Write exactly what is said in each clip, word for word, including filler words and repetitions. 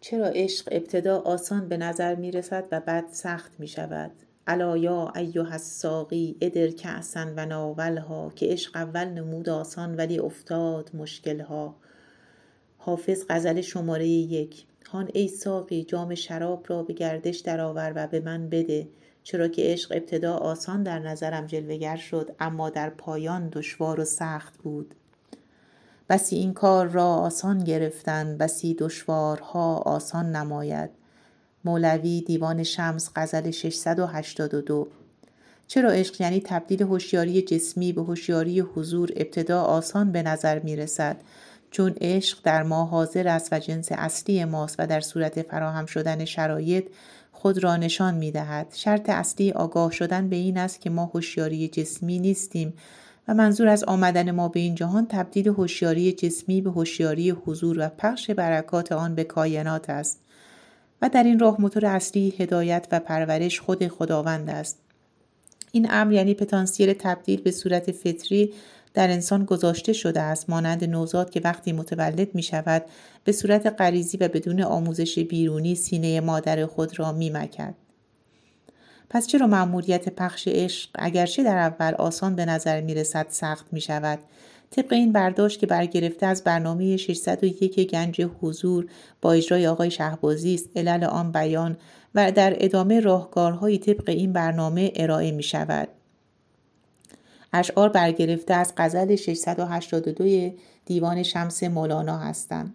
چرا عشق ابتدا آسان به نظر می رسد و بعد سخت می شود؟ الا یا ایها الساقی ادر کأسا و ناولها، که عشق اول نمود آسان ولی افتاد مشکلها. حافظ غزل شماره یک. هان ای ساقی جام شراب را به گردش درآور و به من بده، چرا که عشق ابتدا آسان در نظرم جلوگر شد اما در پایان دشوار و سخت بود. بسی این کار را آسان گرفتند، بسی دشوارها آسان نماید. مولوی دیوان شمس غزل ششصد و هشتاد و دو. چرا عشق یعنی تبدیل هوشیاری جسمی به هوشیاری حضور ابتدا آسان به نظر می رسد، چون عشق در ما حاضر است و جنس اصلی ماست و در صورت فراهم شدن شرایط خود را نشان می دهد. شرط اصلی آگاه شدن به این است که ما هوشیاری جسمی نیستیم و منظور از آمدن ما به این جهان تبدیل هوشیاری جسمی به هوشیاری حضور و پخش برکات آن به کائنات است. و در این راه موتور اصلی هدایت و پرورش خود خداوند است. این امر یعنی پتانسیل تبدیل به صورت فطری در انسان گذاشته شده است، مانند نوزاد که وقتی متولد می شود به صورت غریزی و بدون آموزش بیرونی سینه مادر خود را می مکد. پس چرا مأموریت پخش عشق اگرچه در اول آسان به نظر می رسد سخت می شود؟ طبق این برداشت که برگرفته از برنامه ششصد و یک گنج حضور با اجرای آقای شهبازی است، علل آن بیان و در ادامه راهکارهای طبق این برنامه ارائه می شود. اشعار برگرفته از غزل ششصد و هشتاد و دو دیوان شمس مولانا هستند.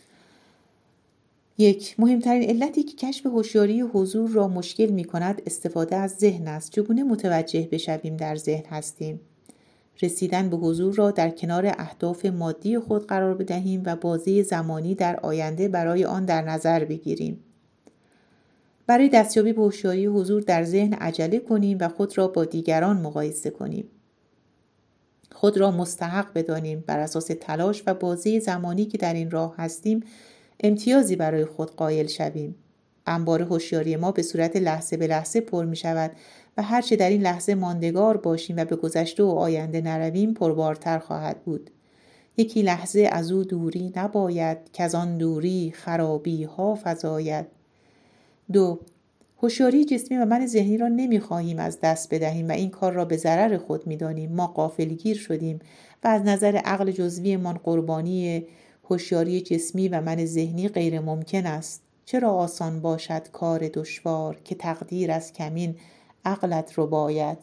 یک. مهمترین علتی که کشف هوشیاری حضور را مشکل می کند استفاده از ذهن است. چگونه متوجه بشویم در ذهن هستیم؟ رسیدن به حضور را در کنار اهداف مادی خود قرار بدهیم و بازه زمانی در آینده برای آن در نظر بگیریم. برای دستیابی به هوشیاری حضور در ذهن عجله کنیم و خود را با دیگران مقایسه کنیم. خود را مستحق بدانیم، بر اساس تلاش و بازه زمانی که در این راه هستیم امتیازی برای خود قائل شویم. انبار هوشیاری ما به صورت لحظه به لحظه پر می شود و هرچه در این لحظه ماندگار باشیم و به گذشته و آینده نرویم پربارتر خواهد بود. یکی لحظه از او دوری نباید، که از آن دوری خرابی ها فزاید. دو. هوشیاری جسمی و من ذهنی را نمی خواهیم از دست بدهیم و این کار را به ضرر خود می دانیم. ما غافلگیر شدیم و از نظر عقل جزوی من قربانی هوشیاری جسمی و من ذهنی غیر ممکن است. چرا آسان باشد کار دشوار، که تقدیر از کمین عقلت رو باید.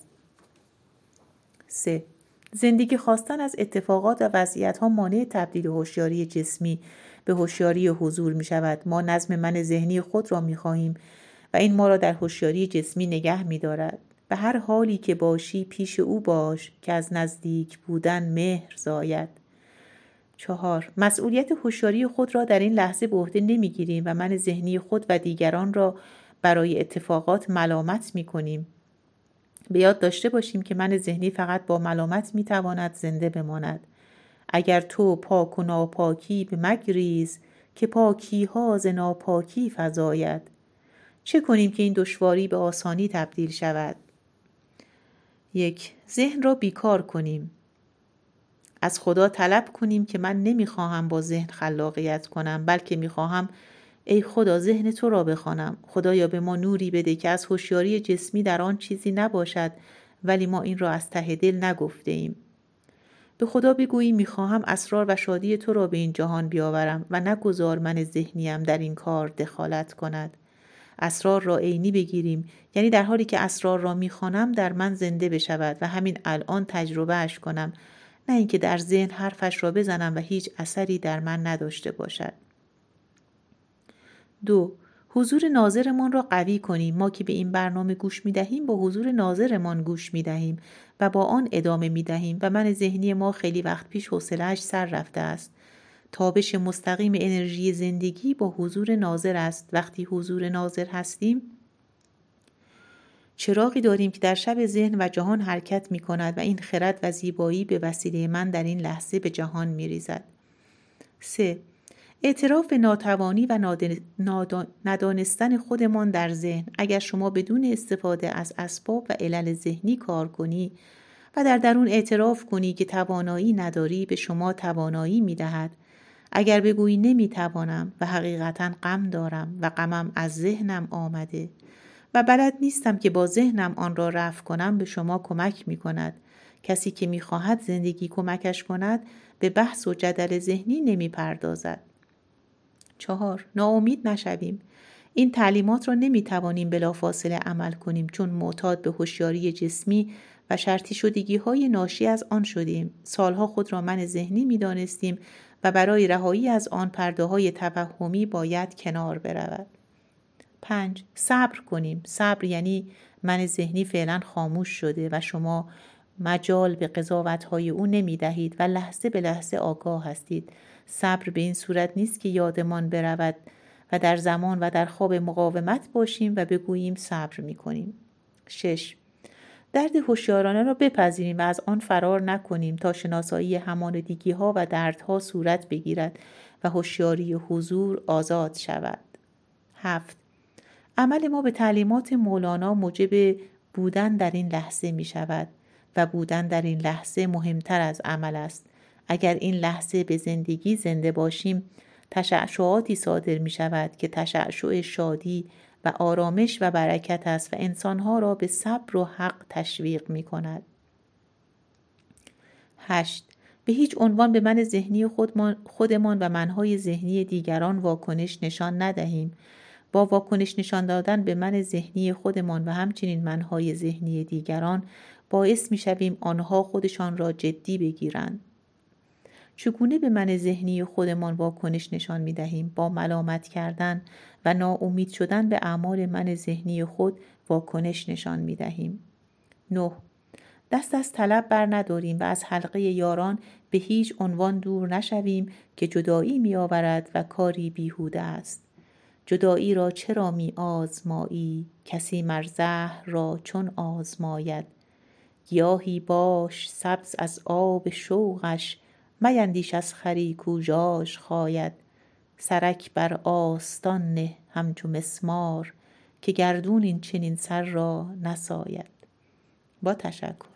سه. زندگی خواستن از اتفاقات و وضعیت‌ها مانع تبدیل هوشیاری جسمی به هوشیاری حضور می شود. ما نظم من ذهنی خود را می خواهیم و این ما را در هوشیاری جسمی نگه می دارد. به هر حالی که باشی پیش او باش، که از نزدیک بودن مهر زاید. چهار. مسئولیت هوشیاری خود را در این لحظه به عهده نمی گیریم و من ذهنی خود و دیگران را برای اتفاقات ملامت می کنیم. به یاد داشته باشیم که من ذهنی فقط با ملامت می تواند زنده بماند. اگر تو پاک و ناپاکی به مگریز، که پاکی ها ز ناپاکی فزاید. چه کنیم که این دشواری به آسانی تبدیل شود؟ یک. ذهن را بیکار کنیم. از خدا طلب کنیم که من نمیخواهم با ذهن خلاقیت کنم، بلکه میخواهم ای خدا ذهن تو را بخوانم. خدایا به ما نوری بده که از هوشیاری جسمی در آن چیزی نباشد، ولی ما این را از ته دل نگفته ایم. به خدا بگوییم میخواهم اسرار و شادی تو را به این جهان بیاورم و نگذار من ذهنیم در این کار دخالت کند. اسرار را عینی بگیریم، یعنی در حالی که اسرار را میخوانم در من زنده بشود و همین الان تجربه اش کنم، نه اینکه در ذهن حرفش را بزنم و هیچ اثری در من نداشته باشد. دو. حضور ناظرمان را قوی کنیم. ما که به این برنامه گوش می دهیم با حضور ناظرمان گوش می دهیم و با آن ادامه می دهیم و من ذهنی ما خیلی وقت پیش حوصله‌اش سر رفته است. تابش مستقیم انرژی زندگی با حضور ناظر است. وقتی حضور ناظر هستیم چراغی داریم که در شب ذهن و جهان حرکت می کند و این خرد و زیبایی به وسیله من در این لحظه به جهان می ریزد. سه. اعتراف به ناتوانی و ندانستن خودمان در ذهن. اگر شما بدون استفاده از اسباب و علل ذهنی کار کنی و در درون اعتراف کنی که توانایی نداری، به شما توانایی می دهد. اگر بگویی نمیتوانم و حقیقتا غم دارم و غمم از ذهنم آمده و بلد نیستم که با ذهنم آن را رفع کنم، به شما کمک می کند. کسی که می خواهد زندگی کمکش کند به بحث و جدل ذهنی نمی پردازد. چهار، ناامید نشویم. این تعلیمات را نمی توانیم بلافاصله عمل کنیم چون معتاد به هوشیاری جسمی و شرطی شدگی های ناشی از آن شدیم. سالها خود را من ذهنی می دانستیم و برای رهایی از آن پرده های توهمی باید کنار برود. پنج، صبر کنیم. صبر یعنی من ذهنی فعلا خاموش شده و شما مجال به قضاوت‌های او نمی دهید و لحظه به لحظه آگاه هستید. صبر به این صورت نیست که یادمان برود و در زمان و در خواب مقاومت باشیم و بگوییم صبر می کنیم. شش، درد هوشیارانه را بپذیریم و از آن فرار نکنیم تا شناسایی همانندگی ها و دردها صورت بگیرد و هوشیاری حضور آزاد شود. هفت، عمل ما به تعلیمات مولانا موجب بودن در این لحظه می شود و بودن در این لحظه مهمتر از عمل است. اگر این لحظه به زندگی زنده باشیم، تشعشعاتی صادر می شود که تشعشع شادی و آرامش و برکت است و انسانها را به صبر و حق تشویق می کند. هشت، به هیچ عنوان به من ذهنی خودمان, خودمان و منهای ذهنی دیگران واکنش نشان ندهیم. با واکنش نشان دادن به من ذهنی خودمان و همچنین منهای ذهنی دیگران باعث می شویم آنها خودشان را جدی بگیرند. چگونه به من ذهنی خودمان واکنش نشان می دهیم؟ با ملامت کردن و ناامید شدن به اعمال من ذهنی خود واکنش نشان می دهیم. نه، دست از طلب بر نداریم و از حلقه یاران به هیچ عنوان دور نشویم که جدایی می آورد و کاری بیهوده است. جدایی را چرا می آزمایی؟ کسی مر زهر را چون آزماید. گیاهی باش سبز از آب شوقش، میندیش از خری کو ژاژ خاید. سرک بر آستان نه همچو مسمار، که گردون این چنین سر را نساید. با تشکر.